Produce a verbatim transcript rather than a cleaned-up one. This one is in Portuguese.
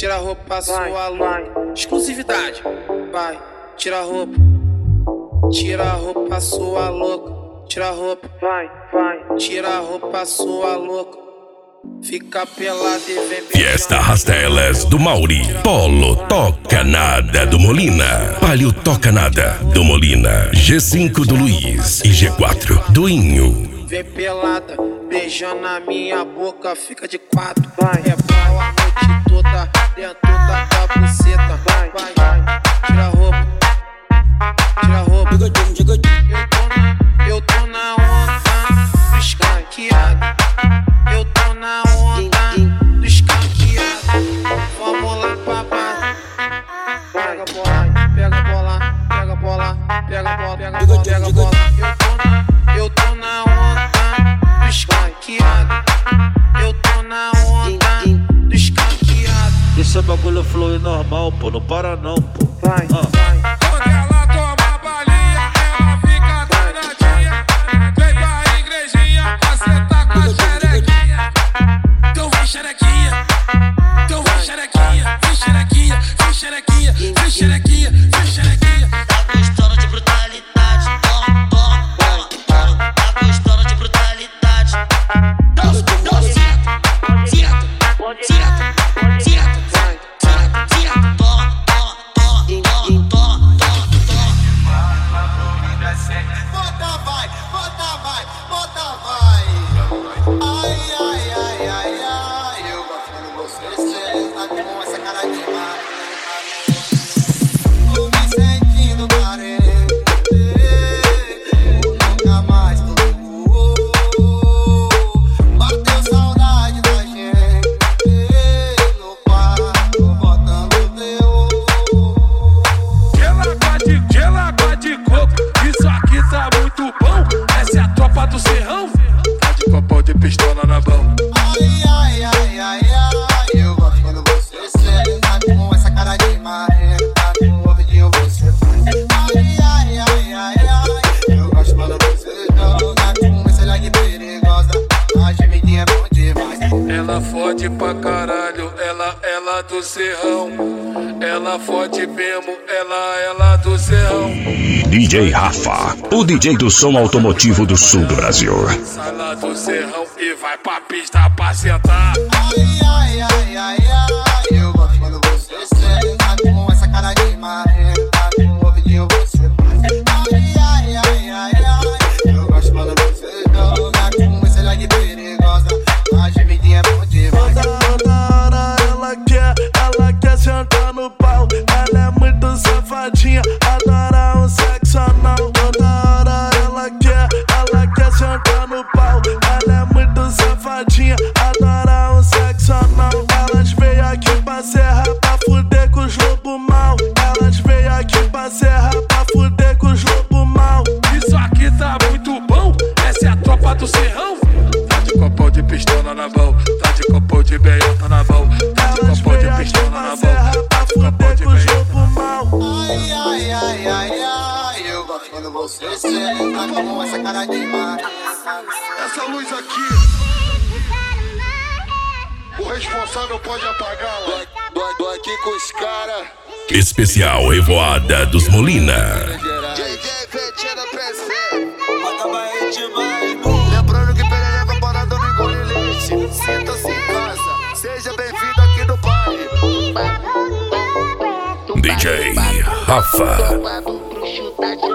tira a roupa, sua louca. Exclusividade, vai, tira a roupa. Tira a roupa, sua louca. Tira a roupa, vai, vai. Tira a roupa, sua louca. Fica pelada e vem. Fiesta Rastelas do Mauri. Polo Toca Nada do Molina. Palio Toca Nada do Molina. G cinco do Luiz e G quatro do Inho. Vem pelada, beijando na minha boca, fica de quatro. Vai, é pau a noite toda, dentro da tua buceta. Vai, vai, vai. Tira a roupa, tira a roupa. Eu tô na, eu tô na onda do escanqueado. Eu tô na onda do escanqueado. Vamos lá, papai. Pega a bola, pega a bola, pega a bola, pega a bola, pega a bola, pega a bola. Eu tô na, eu tô na onda do escanqueado. Eu tô na onda do escanqueado. Esse é bagulho fluir normal, pô, não para não, pô. Vai, ah. vai. Quando ela toma balinha, ela fica danadinha. Vem pra igrejinha, você tá com a xerequinha. Então vem xerequinha, então vem xerequinha, vem xerequinha, vem xerequinha, vem xerequinha, vem xerequinha. Tá gostando de brutalidade, toma, toma, toma, toma. Tá gostando de brutalidade. Não, não, senta, senta, senta, senta, senta, senta. Toma, toma, toma, toma, toma, toma. Bota vai, bota vai, bota vai. Ai, ai, ai, ai, ai. Eu gosto de você, você tá com essa cara de mar. Tô me sentindo carente, nunca mais tô. Bateu saudade da gente, no quarto botando teu. Gela de, gela de coco, isso aqui tá muito bom. Essa é a tropa do serrão. Tá de copão de pistola na mão. Ai, ai, ai, ai, ai. Eu gosto quando você senta com essa cara de marreta, com o ouvidinho você faz. Ai, ai, ai, ai, ai. Eu gosto quando você joga com esse lag perigosa. A gemidinha é bom demais. Ela fode pra caralho, ela, ela do serrão. Ela fode mesmo, ela, ela do serrão. D J Rafa, o D J do som automotivo do sul do Brasil. Sai lá do serrão e vai pra pista pra sentar. Ai, ai, ai, ai, ai. Eu gosto quando você senta com essa cara de marreta, com o ouvidinho você faz. Ai, ai, ai, ai, ai. Eu gosto quando você joga com esse lag perigosa. A gemidinha é bom demais. Toda hora ela quer, ela quer sentar no pau. Ela é muito safadinha, adora um sexo anal. Toda hora ela quer, ela quer sentar no pau. Ela é muito safadinha, adora um sexo anal. Elas veio aqui pra serra pra fuder com os lobo mal. Elas veio aqui pra serra pra fuder com os lobo mal. Isso aqui tá muito bom, essa é a tropa do serrão. Tá de copão de pistola na mão, tá de copão de beiota na mão, tá de Elas copão de veio aqui pistola pra na mão, serra pra tá de copão fuder de com os beiota. lobo mal. Ai, ai, ai, ai, ai. Eu gosto quando você senta com essa cara de marreta. Essa luz aqui, o responsável pode apagá-la. Tô, tô aqui com os caras. Especial Revoada dos Molina. J J Fetinha presente. Lembrando que perereca parada no engole leite. Sinta-se em casa, seja bem-vindo aqui no baile. D J Rafa. Toma do bruxo, tá de